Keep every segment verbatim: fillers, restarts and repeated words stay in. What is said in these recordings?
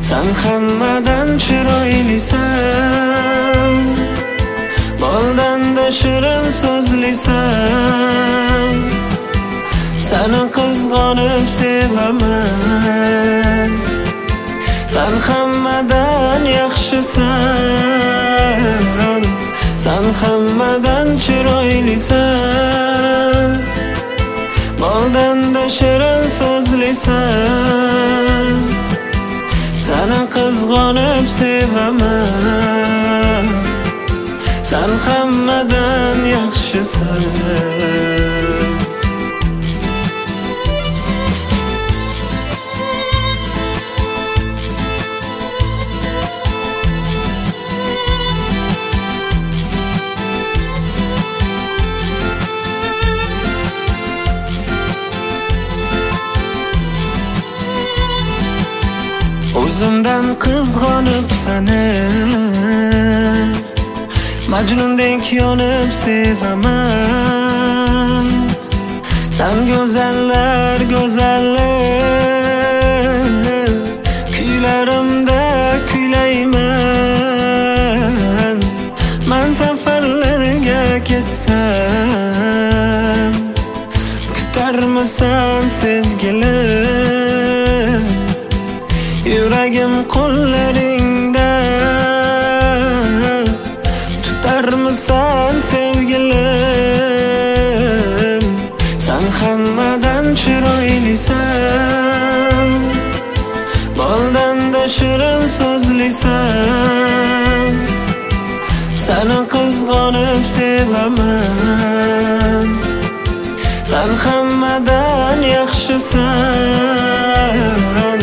Sen hammadan chiroylisan, boldan-da shirin so'zlisan. Seni qizg'onib sevaman. Sen hammadan yaxshisan, sen hammadan chiroylisan, boldan-da shirin so'zlisan. Seni qizg'onib sevaman. Sen hammadan yaxshisan. O'zimdan qizg'onib seni, Majnundek yonib sevaman. Sen go'zallar go'zali, kuylarimda kuylayman. Men safarlarga ketsam, kutarmisan sevgilim? Yuragim qo'llaringda, tutarmisan sevgilim? Sen hammadan chiroylisan, boldan-da shirin so'zlisan. Seni qizg'onib sevaman. Sen hammadan yaxshisan.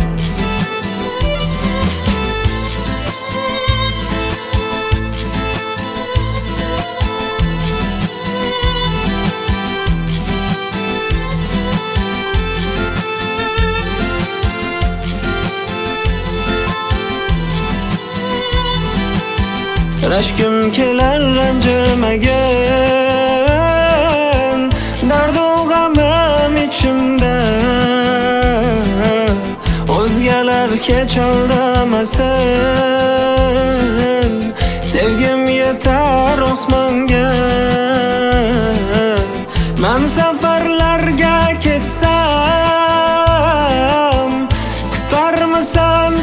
Rashkim kelar ranjimagan, dardu g'amim ichimda. O'zgalar kech aldamasin, sevgim yetar osmonga. Men safarlarga ketsam, kutarmisan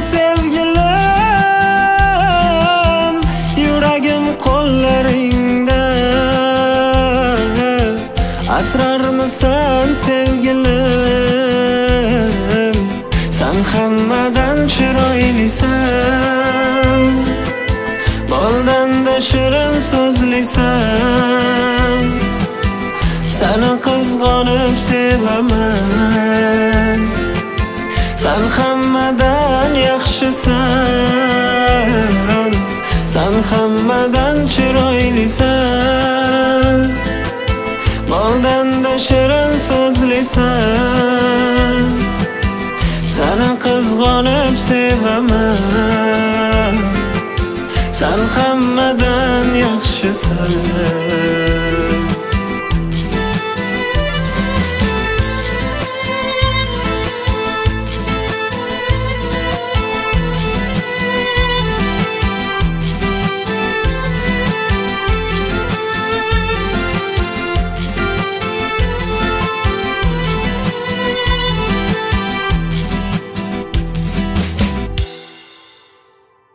sevgilim? Yuragim qo'llaringda, asrarmisan sevgilim? Sen hammadan chiroylisan, boldan-da shirin so'zlisan. Seni qizg'onib sevaman. Sen hammadan yaxshisan, sen hammadan chiroylisan, boldan-da shirin so'zlisan. Seni qizg'onib sevaman. Sen hammadan yaxshisan.